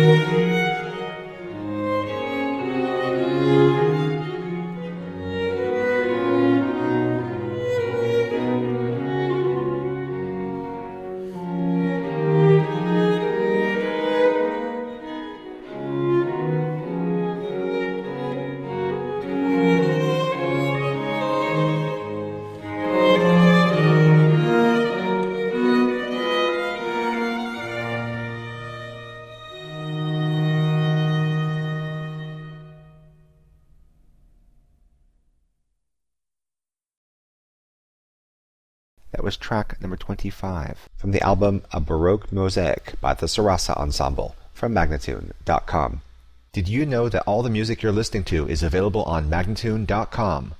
That was track number 25 from the album A Baroque Mosaic by the Sarasa Ensemble from Magnatune.com. Did you know that all the music you're listening to is available on Magnatune.com?